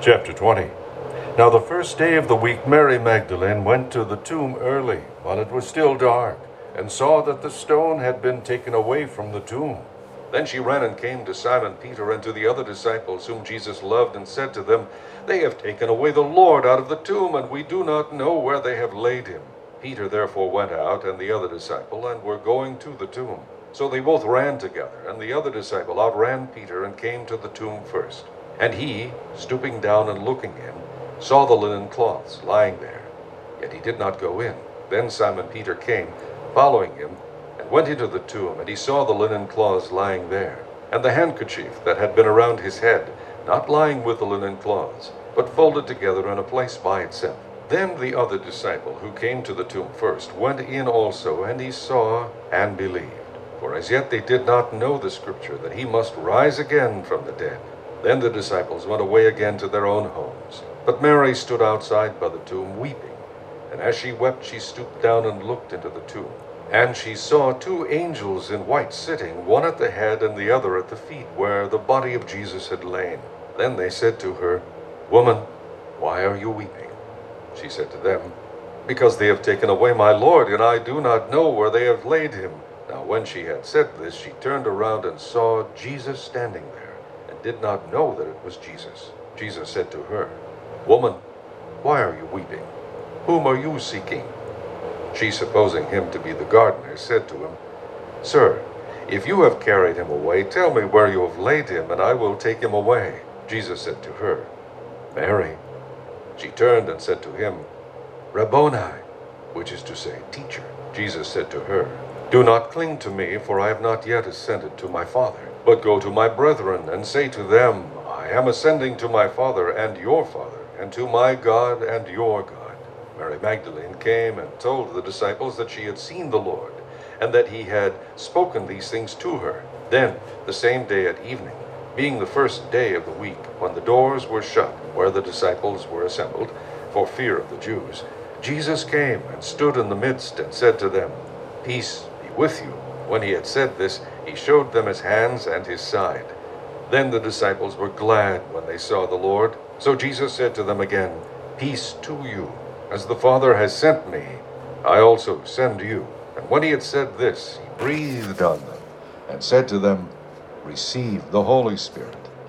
Chapter 20. Now the first day of the week, Mary Magdalene went to the tomb early, while it was still dark, and saw that the stone had been taken away from the tomb. Then she ran and came to Simon Peter and to the other disciples whom Jesus loved, and said to them, "They have taken away the Lord out of the tomb, and we do not know where they have laid him." Peter therefore went out, and the other disciple, and were going to the tomb. So they both ran together, and the other disciple outran Peter, and came to the tomb first. And he, stooping down and looking in, saw the linen cloths lying there, yet he did not go in. Then Simon Peter came, following him, and went into the tomb, and he saw the linen cloths lying there, and the handkerchief that had been around his head, not lying with the linen cloths, but folded together in a place by itself. Then the other disciple, who came to the tomb first, went in also, and he saw and believed. For as yet they did not know the scripture, that he must rise again from the dead. Then the disciples went away again to their own homes. But Mary stood outside by the tomb weeping. And as she wept, she stooped down and looked into the tomb. And she saw two angels in white sitting, one at the head and the other at the feet, where the body of Jesus had lain. Then they said to her, "Woman, why are you weeping?" She said to them, "Because they have taken away my Lord, and I do not know where they have laid him." Now when she had said this, she turned around and saw Jesus standing there, and did not know that it was Jesus. Jesus said to her, "Woman, why are you weeping? Whom are you seeking?" She, supposing him to be the gardener, said to him, "Sir, if you have carried him away, tell me where you have laid him, and I will take him away." Jesus said to her, "Mary." She turned and said to him, "Rabboni," which is to say, Teacher. Jesus said to her, "Do not cling to me, for I have not yet ascended to my Father. But go to my brethren, and say to them, I am ascending to my Father and your Father, and to my God and your God." Mary Magdalene came and told the disciples that she had seen the Lord, and that he had spoken these things to her. Then, the same day at evening, being the first day of the week, when the doors were shut where the disciples were assembled, for fear of the Jews, Jesus came and stood in the midst, and said to them, "Peace be with you." When he had said this, he showed them his hands and his side. Then the disciples were glad when they saw the Lord. So Jesus said to them again, "Peace to you. As the Father has sent me, I also send you." And when he had said this, he breathed on them, and said to them, "Receive the Holy Spirit.